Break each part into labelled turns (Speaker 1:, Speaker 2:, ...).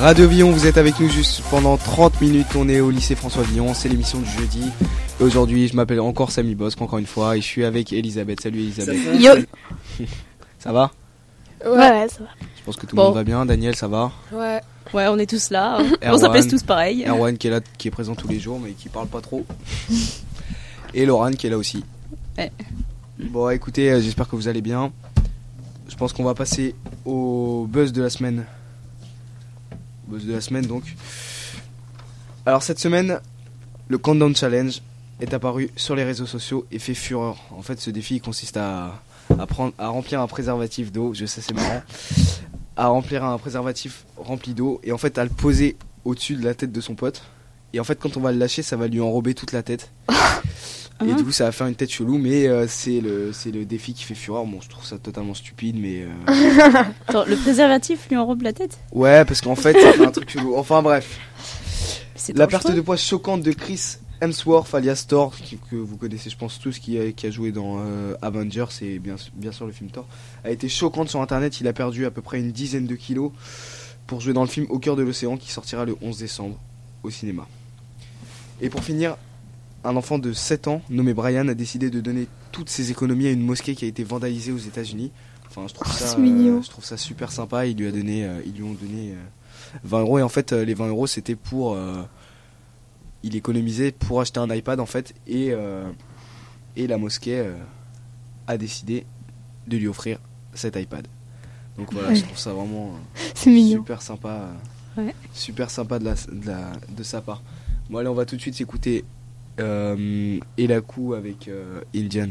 Speaker 1: Radio Villon, vous êtes avec nous juste pendant 30 minutes. On est au lycée François Villon, c'est l'émission du jeudi. Et aujourd'hui, je m'appelle encore Samy Bosque, encore une fois, et je suis avec Elisabeth. Salut Elisabeth.
Speaker 2: Yo.
Speaker 1: Ça va ?
Speaker 2: Ouais, ça va.
Speaker 1: Je pense que tout le monde va bien. Daniel, ça va ?
Speaker 3: Ouais, on est tous là.
Speaker 1: Erwan,
Speaker 3: on s'appelle tous pareil.
Speaker 1: Erwan qui est là, qui est présent tous les jours, mais qui parle pas trop. Et Laurent qui est là aussi.
Speaker 3: Ouais.
Speaker 1: Bon, écoutez, j'espère que vous allez bien. Je pense qu'on va passer au buzz de la semaine. Buzz de la semaine, donc. Alors, cette semaine, le Countdown Challenge est apparu sur les réseaux sociaux et fait fureur. En fait, ce défi consiste à remplir un préservatif d'eau. Je sais, c'est marrant. À remplir un préservatif rempli d'eau et en fait à le poser au-dessus de la tête de son pote. Et en fait, quand on va le lâcher, ça va lui enrober toute la tête. Et du coup, ça va faire une tête chelou, mais c'est le défi qui fait fureur. Bon, je trouve ça totalement stupide, mais...
Speaker 3: Attends, le préservatif lui enrobe la tête ?
Speaker 1: Ouais, parce qu'en fait, ça fait un truc chelou. Enfin, bref.
Speaker 3: C'est
Speaker 1: La perte de poids choquante de Chris Hemsworth, alias Thor, que vous connaissez, je pense, tous, qui a joué dans Avengers, et bien sûr le film Thor, a été choquante sur Internet. Il a perdu à peu près une dizaine de kilos pour jouer dans le film Au cœur de l'océan, qui sortira le 11 décembre au cinéma. Et pour finir, un enfant de 7 ans, nommé Brian, a décidé de donner toutes ses économies à une mosquée qui a été vandalisée aux États-Unis. Enfin, je trouve ça super sympa. Ils lui ont donné 20 €. Et en fait, les 20 €, c'était pour... il économisait pour acheter un iPad, en fait. Et la mosquée a décidé de lui offrir cet iPad. Donc voilà, je trouve ça vraiment super sympa. Super sympa de sa part. Bon, allez, on va tout de suite s'écouter Elakou avec Indian.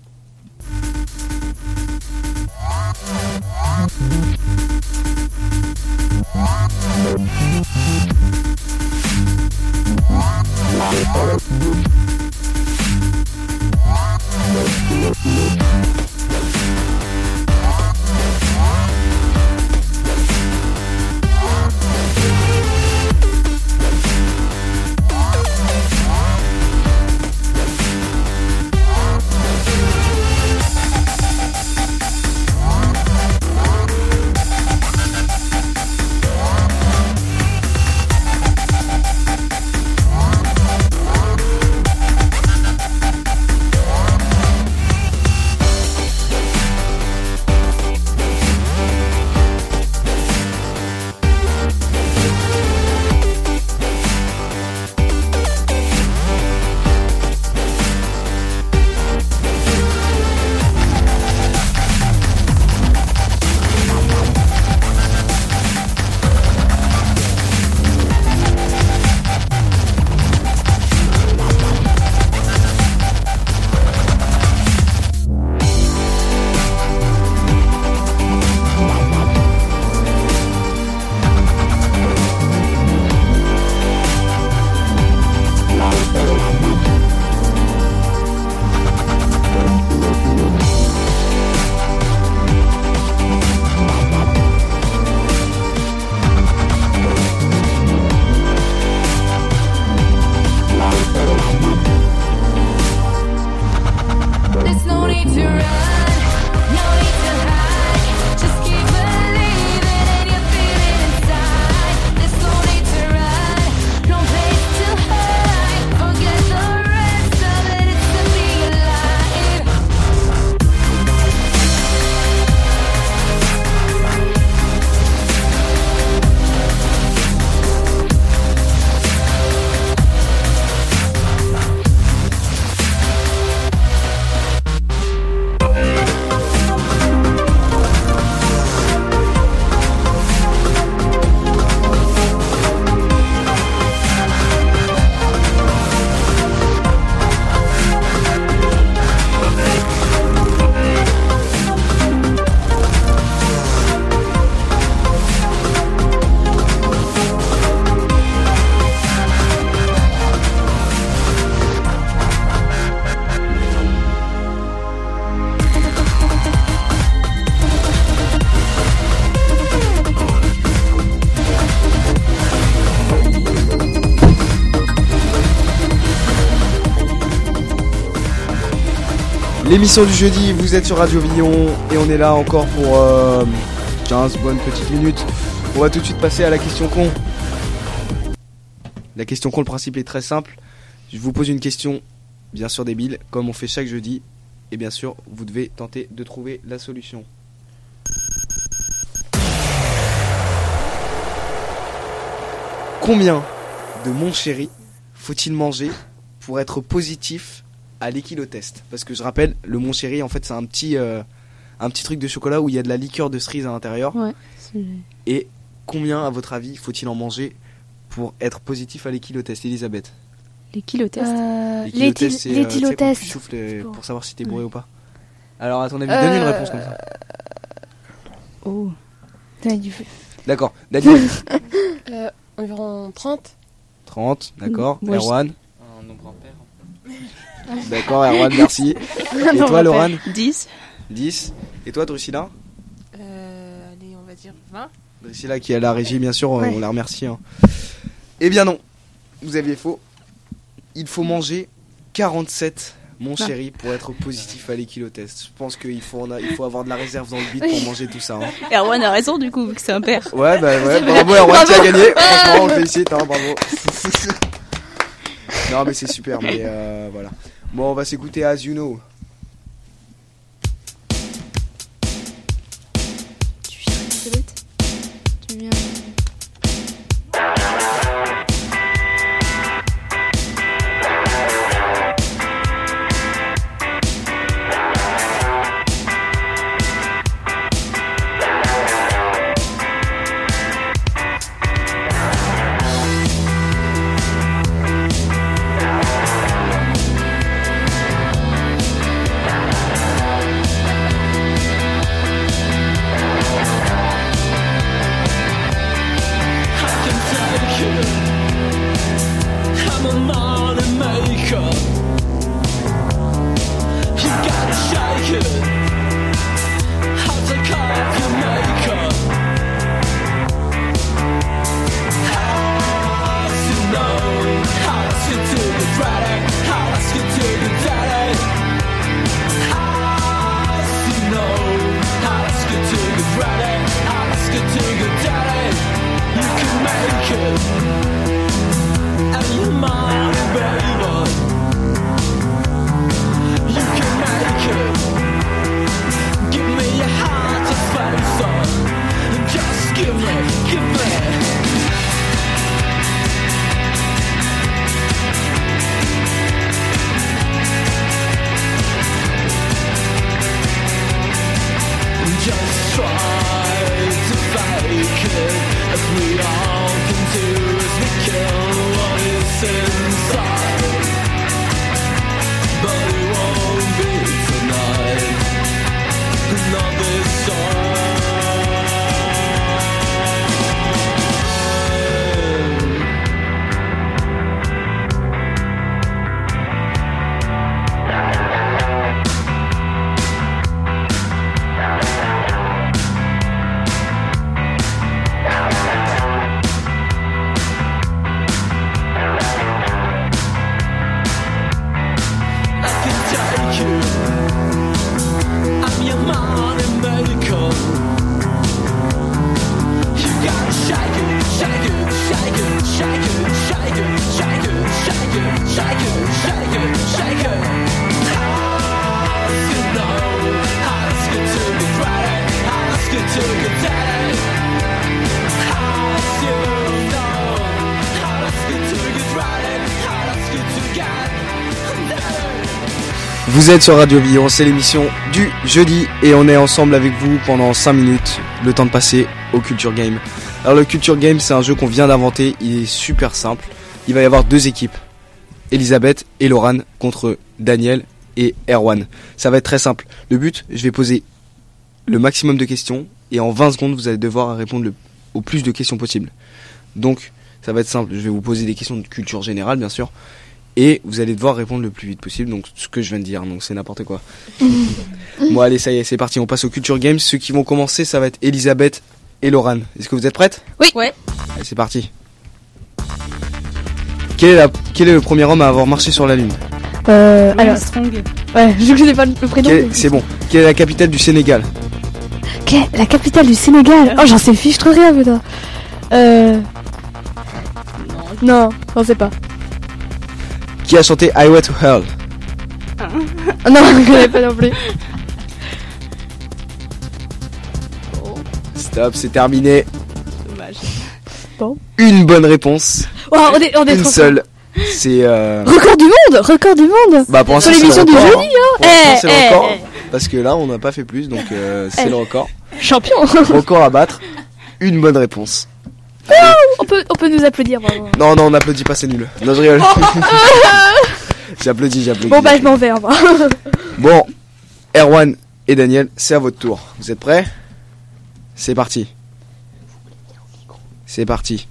Speaker 1: L'émission du jeudi, vous êtes sur Radio Villon et on est là encore pour 15 bonnes petites minutes On va tout de suite passer à la question con. La question con, le principe est très simple. Je vous pose une question, bien sûr débile, comme on fait chaque jeudi. Et bien sûr, vous devez tenter de trouver la solution. Combien de mon chéri faut-il manger pour être positif à l'équilotest? Parce que je rappelle, le mon chéri, en fait, c'est un petit truc de chocolat où il y a de la liqueur de cerise à l'intérieur.
Speaker 3: Ouais.
Speaker 1: Et combien, à votre avis, faut-il en manger pour être positif à l'équilotest, Elisabeth?
Speaker 3: L'équilotest.
Speaker 1: L'équilotest, c'est quand tu
Speaker 2: l'équilotest.
Speaker 1: souffles pour savoir si t'es bourré ou pas. Alors, à ton avis, donne une réponse comme ça.
Speaker 3: Oh.
Speaker 1: D'accord. Daniel,
Speaker 2: Environ 30.
Speaker 1: 30, d'accord.
Speaker 3: Moi,
Speaker 1: Erwan,
Speaker 4: Un nombre impair.
Speaker 1: d'accord, Erwan, merci. Et
Speaker 3: Non,
Speaker 1: toi, Laurent?
Speaker 3: 10.
Speaker 1: 10. Et toi, Drusilla?
Speaker 2: Allez, on va dire 20.
Speaker 1: Drusilla qui est à la régie, bien sûr,
Speaker 2: Ouais.
Speaker 1: on la remercie. Hein. Eh bien non, vous aviez faux. Il faut manger 47, mon chéri, pour être positif à l'équilotest. Je pense qu'il faut avoir de la réserve dans le bide pour manger tout ça. Hein.
Speaker 3: Erwan a raison du coup, vu que c'est un père.
Speaker 1: Ouais, bravo Erwan, tu as gagné. Franchement, on le félicite, hein, bravo. Non, mais c'est super, mais voilà. Bon, on va s'écouter As You Know.
Speaker 3: Tu viens, Elisabeth? Tu viens.
Speaker 5: I'm a money maker. You gotta shake it. I'll take off your makeup. How's you know? How's you do the Friday? How's you do the daddy? How's you know? How's you do the Friday? How's you do the daddy? You can make it. And you're mine, baby. You can make it. Give me your heart to face on. Just give me. Just try to fake it, as we all can do, as we kill what is inside. But it won't be tonight, not this time. I'm your money maker. You gotta shake it, shake it, shake it, shake it, shake it, shake it, shake it, shake it, shake it, shake it. How's you know? How's you do the Friday? How's you do the daddy? How's you know? How's you do the Friday? How's you do God?
Speaker 1: Vous êtes sur Radio Villon, c'est l'émission du jeudi et on est ensemble avec vous pendant 5 minutes, le temps de passer au Culture Game. Alors le Culture Game, c'est un jeu qu'on vient d'inventer, il est super simple. Il va y avoir 2 équipes, Elisabeth et Laurent contre Daniel et Erwan. Ça va être très simple. Le but, je vais poser le maximum de questions et en 20 secondes, vous allez devoir répondre au plus de questions possible. Donc, ça va être simple, je vais vous poser des questions de culture générale, bien sûr. Et vous allez devoir répondre le plus vite possible, donc ce que je viens de dire, donc c'est n'importe quoi. Bon allez, ça y est, c'est parti, on passe au Culture Games. Ceux qui vont commencer, ça va être Elisabeth et Laurent. Est-ce que vous êtes prêtes?
Speaker 3: Oui. Ouais.
Speaker 1: Allez, c'est parti. Quel est le premier homme à avoir marché sur la Lune?
Speaker 3: Alors, Strong.
Speaker 2: Ouais, je connais pas le prénom.
Speaker 1: C'est bon. Quelle est la capitale du Sénégal?
Speaker 4: Ok, la capitale du Sénégal. Oh, j'en sais fiche trop rien, putain. Non, on sait pas.
Speaker 1: Qui a chanté Highway to Hell?
Speaker 4: Oh, non, je connais pas non plus.
Speaker 1: Stop, c'est terminé.
Speaker 3: Dommage.
Speaker 1: Une bonne réponse.
Speaker 4: Oh, on est
Speaker 1: Une
Speaker 4: trop
Speaker 1: seule. C'est
Speaker 4: Record du monde.
Speaker 1: bah pour
Speaker 4: Sur
Speaker 1: l'instant,
Speaker 4: l'émission
Speaker 1: c'est
Speaker 4: du
Speaker 1: le record,
Speaker 4: jeudi,
Speaker 1: hein. Pour l'instant, c'est le
Speaker 4: Eh,
Speaker 1: record.
Speaker 4: eh.
Speaker 1: Parce que là, on n'a pas fait plus, donc c'est le record.
Speaker 4: Champion.
Speaker 1: Record à battre. Une bonne réponse.
Speaker 4: on peut nous applaudir, bravo.
Speaker 1: Non, on n'applaudit pas, c'est nul. Non, je rigole. J'applaudis.
Speaker 4: Bon, bah, je m'en vais, au revoir.
Speaker 1: Bon, Erwan et Daniel, c'est à votre tour. Vous êtes prêts? C'est parti. C'est parti.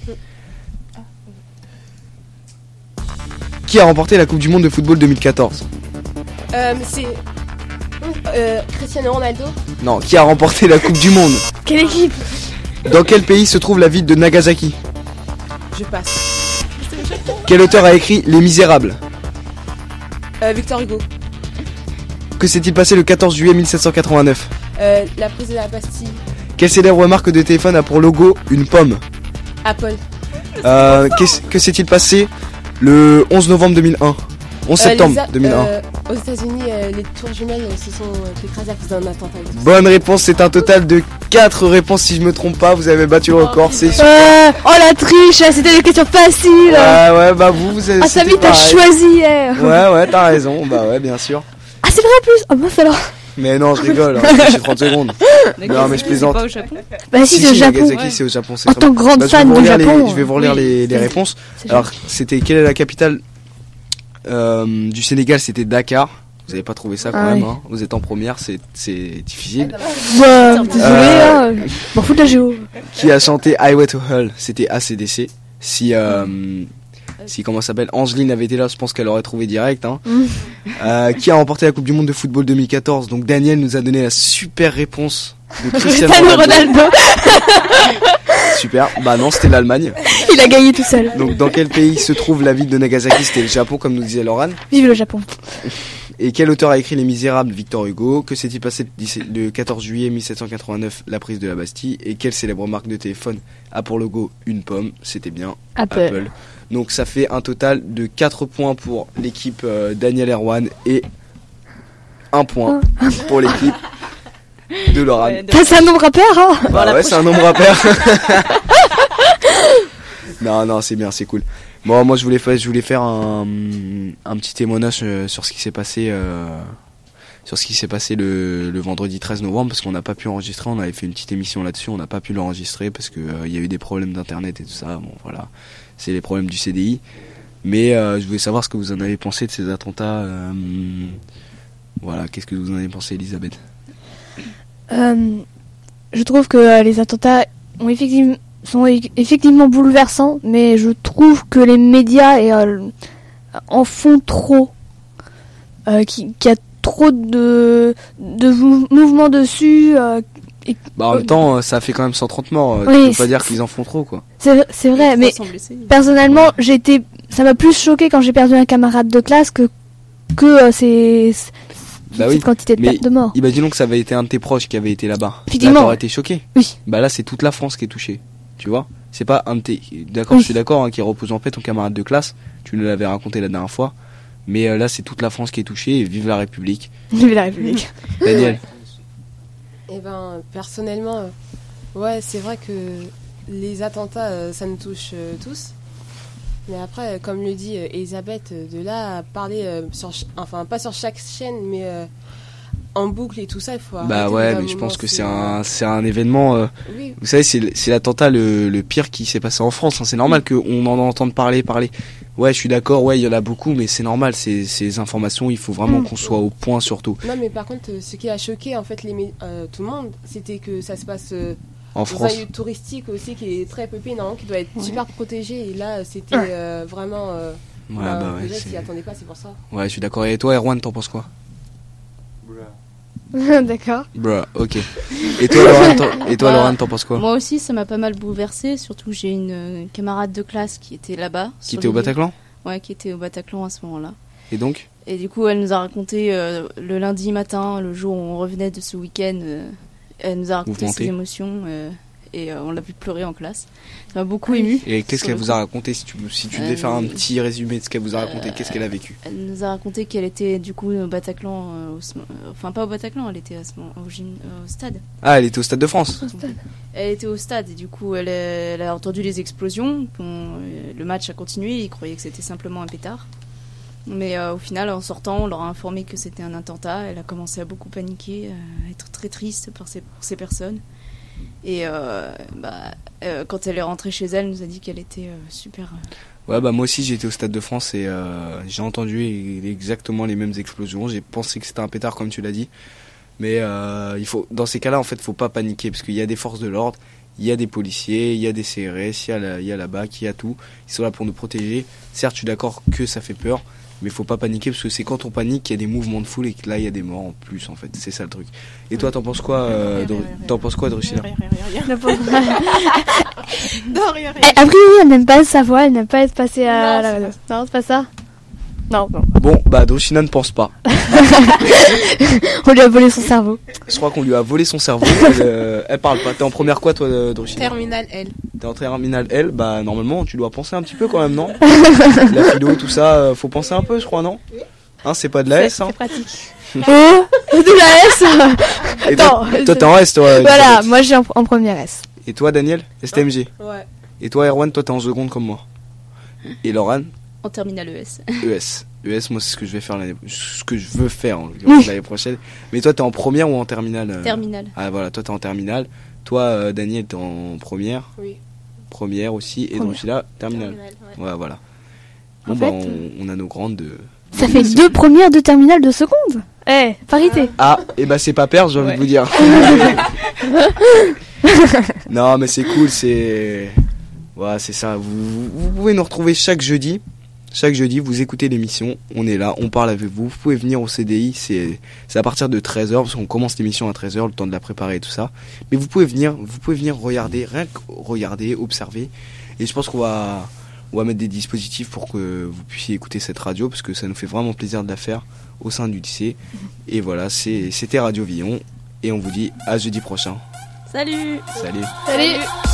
Speaker 1: Qui a remporté la Coupe du Monde de football 2014?
Speaker 2: C'est Cristiano Ronaldo.
Speaker 1: Non, qui a remporté la Coupe du Monde?
Speaker 4: Quelle équipe?
Speaker 1: Dans quel pays se trouve la ville de Nagasaki?
Speaker 2: Je passe.
Speaker 1: Quel auteur a écrit Les Misérables?
Speaker 2: Victor Hugo.
Speaker 1: Que s'est-il passé le 14 juillet 1789?
Speaker 2: La prise de la Bastille.
Speaker 1: Quelle célèbre marque de téléphone a pour logo une pomme?
Speaker 2: Apple.
Speaker 1: Que s'est-il passé le 11 novembre 2001? 11 septembre 2001.
Speaker 2: Aux États-Unis, les tours jumelles se sont écrasées à cause d'un attentat.
Speaker 1: Bonne réponse, c'est un total de 4 réponses si je me trompe pas, vous avez battu le record, c'est super.
Speaker 4: Oh, la triche, c'était des questions faciles.
Speaker 1: Ouais, bah vous avez...
Speaker 4: Ah, Samy, t'as choisi,
Speaker 1: Ouais, t'as raison, bah ouais, bien sûr.
Speaker 4: Ah, c'est vrai en plus. Oh, mince alors.
Speaker 1: Mais non, je rigole, hein, j'ai 30 secondes. Non, mais je plaisante.
Speaker 3: C'est pas au Japon.
Speaker 4: Bah, si, c'est au Japon.
Speaker 1: Nagasaki,
Speaker 3: Ouais.
Speaker 1: c'est au Japon, c'est
Speaker 4: En
Speaker 1: très
Speaker 4: tant
Speaker 1: bon.
Speaker 4: que grande
Speaker 1: Bah, je vais
Speaker 4: fan
Speaker 1: vous
Speaker 4: du
Speaker 1: relire
Speaker 4: Japon.
Speaker 1: je vais vous relire les réponses.
Speaker 4: C'est
Speaker 1: Alors, c'était quelle est la capitale du Sénégal? C'était Dakar. Vous avez pas trouvé ça quand
Speaker 4: Ah
Speaker 1: même,
Speaker 4: oui.
Speaker 1: hein. Vous êtes en première, c'est difficile.
Speaker 4: Bah, désolé, hein. M'en fous de la géo.
Speaker 1: Qui a chanté Highway to Hell? C'était ACDC. Si comment ça s'appelle, Angeline avait été là, je pense qu'elle aurait trouvé direct, hein. Qui a remporté la Coupe du Monde de football 2014? Donc Daniel nous a donné la super réponse de Cristiano
Speaker 4: Cristiano
Speaker 1: Ronaldo.
Speaker 4: Ronaldo.
Speaker 1: Super. Bah non, c'était l'Allemagne.
Speaker 4: Il a gagné tout seul.
Speaker 1: Donc dans quel pays se trouve la ville de Nagasaki? C'était le Japon, comme nous disait Laurent.
Speaker 4: Vive le Japon.
Speaker 1: Et quel auteur a écrit Les Misérables? Victor Hugo. Que s'est-il passé le 14 juillet 1789? La prise de la Bastille. Et quelle célèbre marque de téléphone a pour logo une pomme? C'était bien Apple. Donc ça fait un total de 4 points pour l'équipe Daniel Erwan et 1 point pour l'équipe de Laurent.
Speaker 3: Ouais,
Speaker 4: C'est un nombre à pair, hein.
Speaker 1: Bah ouais, c'est un nombre à pair. Non, c'est bien, c'est cool. Bon, moi je voulais faire un petit témoignage sur ce qui s'est passé le vendredi 13 novembre, parce qu'on n'a pas pu enregistrer. On avait fait une petite émission là-dessus, on n'a pas pu l'enregistrer parce que il y a eu des problèmes d'internet et tout ça. Bon voilà, c'est les problèmes du CDI. Mais je voulais savoir ce que vous en avez pensé de ces attentats. Voilà, qu'est-ce que vous en avez pensé, Elisabeth?
Speaker 4: Je trouve que les attentats sont effectivement bouleversants, mais je trouve que les médias en font trop. Qu'il y a trop de mouvements dessus.
Speaker 1: Bah en même temps, ça fait quand même 130 morts.
Speaker 4: Oui,
Speaker 1: tu peux pas dire qu'ils en font trop, quoi.
Speaker 4: C'est vrai, mais personnellement, ça m'a plus choqué quand j'ai perdu un camarade de classe que
Speaker 1: Bah oui,
Speaker 4: cette quantité
Speaker 1: mais
Speaker 4: de morts.
Speaker 1: imaginons que ça avait été un de tes proches qui avait été là-bas.
Speaker 4: Effectivement.
Speaker 1: Là, t'aurais été choqué.
Speaker 4: Oui.
Speaker 1: Bah là, c'est toute la France qui est touchée. Tu vois? C'est pas un de tes... D'accord,
Speaker 4: Oui.
Speaker 1: je suis d'accord, hein, qui repose en paix ton camarade de classe. Tu nous l'avais raconté la dernière fois. Mais là, c'est toute la France qui est touchée et vive la République.
Speaker 4: Vive la République.
Speaker 1: Daniel.
Speaker 2: Eh ben, personnellement, ouais, c'est vrai que les attentats, ça nous touche tous. Mais après, comme le dit Elisabeth, de là à parler enfin pas sur chaque chaîne, mais en boucle et tout ça, il faut arrêter.
Speaker 1: Bah ouais, mais je pense que c'est un événement...
Speaker 2: Oui.
Speaker 1: Vous savez, c'est l'attentat le pire qui s'est passé en France, hein. C'est normal qu'on en entende parler. Ouais, je suis d'accord, ouais, il y en a beaucoup, mais c'est normal, ces informations, il faut vraiment qu'on soit au point surtout.
Speaker 2: Non, mais par contre, ce qui a choqué en fait tout le monde, c'était que ça se passe
Speaker 1: En
Speaker 2: dans
Speaker 1: France.
Speaker 2: un lieu touristique aussi qui est très peuplé, normalement, qui doit être super protégé. Et là, c'était vraiment...
Speaker 1: Ouais, bah ouais,
Speaker 2: déjà, ils
Speaker 1: c'est-
Speaker 2: s'y attendaient pas, c'est pour ça.
Speaker 1: Ouais, je suis d'accord. Et toi, Erwan, t'en penses quoi?
Speaker 4: D'accord.
Speaker 1: Bruh, ok. Et toi, Laurent, t'en penses quoi?
Speaker 3: Moi aussi, ça m'a pas mal bouleversée. Surtout, j'ai une camarade de classe qui était là-bas.
Speaker 1: Qui était au Bataclan?
Speaker 3: Ouais, qui était au Bataclan à ce moment-là.
Speaker 1: Et donc?
Speaker 3: Et du coup, elle nous a raconté le lundi matin, le jour où on revenait de ce week-end, Elle nous a raconté
Speaker 1: Mouvementée.
Speaker 3: ses émotions et on l'a vu pleurer en classe. Ça m'a beaucoup ému.
Speaker 1: Et qu'est-ce
Speaker 3: Sur
Speaker 1: qu'elle
Speaker 3: le
Speaker 1: vous a raconté si tu devais faire un petit résumé de ce qu'elle vous a raconté, qu'est-ce qu'elle a vécu?
Speaker 3: Elle nous a raconté qu'elle était du coup au Bataclan, enfin pas au Bataclan, elle était au stade.
Speaker 1: Ah, elle était au Stade de France.
Speaker 3: Elle était au stade et du coup elle a entendu les explosions. Le match a continué, ils croyaient que c'était simplement un pétard. Mais au final, en sortant, on leur a informé que c'était un attentat. Elle a commencé à beaucoup paniquer, à être très triste pour ces personnes. Et quand elle est rentrée chez elle, elle nous a dit qu'elle était super...
Speaker 1: Ouais, bah moi aussi j'étais au Stade de France et j'ai entendu exactement les mêmes explosions. J'ai pensé que c'était un pétard comme tu l'as dit. Mais dans ces cas-là, en fait, faut pas paniquer parce qu'il y a des forces de l'ordre, il y a des policiers, il y a des CRS, il y a la BAC, il y a tout. Ils sont là pour nous protéger. Certes, je suis d'accord que ça fait peur, mais faut pas paniquer parce que c'est quand on panique qu'il y a des mouvements de foule et que là il y a des morts en plus en fait. C'est ça le truc. Et toi, t'en penses quoi, Druchila?
Speaker 4: A priori, elle n'aime pas sa voix, elle n'aime pas être passée à la radio. Non, c'est pas ça. Non.
Speaker 1: Bon, bah Druchila ne pense pas.
Speaker 4: On lui a volé son cerveau.
Speaker 1: Je crois qu'on lui a volé son cerveau. Elle parle pas. T'es en première quoi, toi, Druchila?
Speaker 2: Terminal L.
Speaker 1: T'es en terminale L. Bah normalement, tu dois penser un petit peu quand même, non? La philo, tout ça, faut penser un peu, je crois, non? Hein, c'est pas de la S, hein?
Speaker 4: C'est pratique. Oh, de la S.
Speaker 1: Et
Speaker 4: Attends,
Speaker 1: toi, t'es en S, toi.
Speaker 4: Voilà,
Speaker 1: Elisabeth.
Speaker 4: moi j'ai en première S.
Speaker 1: Et toi, Daniel? STMG.
Speaker 2: Ouais.
Speaker 1: Et toi, Erwan, toi, t'es en seconde comme moi. Et Laurent?
Speaker 3: En terminale ES.
Speaker 1: ES, moi, c'est ce que je vais faire ce que je veux faire en l'occurrence, l'année prochaine. Mais toi, t'es en première ou en terminale?
Speaker 3: Terminale.
Speaker 1: Ah, voilà, toi, t'es en terminale. Toi, Daniel, t'es en première.
Speaker 2: Oui.
Speaker 1: Première aussi. Et Druchila, terminale. Ouais, voilà. Bon,
Speaker 4: En
Speaker 1: bah,
Speaker 4: fait,
Speaker 1: on a nos grandes de.
Speaker 4: Ça fait 2 premières, 2 terminales, 2 secondes. Parité.
Speaker 1: Ah, et bah, c'est pas perdre, j'ai envie de vous dire. Non, mais c'est cool, c'est. Ouais, c'est ça. Vous pouvez nous retrouver chaque jeudi. Chaque jeudi, vous écoutez l'émission, on est là, on parle avec vous. Vous pouvez venir au CDI, c'est à partir de 13h, parce qu'on commence l'émission à 13h, le temps de la préparer et tout ça. Mais vous pouvez venir regarder, rien que regarder, observer. Et je pense qu'on va mettre des dispositifs pour que vous puissiez écouter cette radio, parce que ça nous fait vraiment plaisir de la faire au sein du lycée. Et voilà, c'était Radio Villon, et on vous dit à jeudi prochain.
Speaker 3: Salut!
Speaker 1: Salut!
Speaker 4: Salut.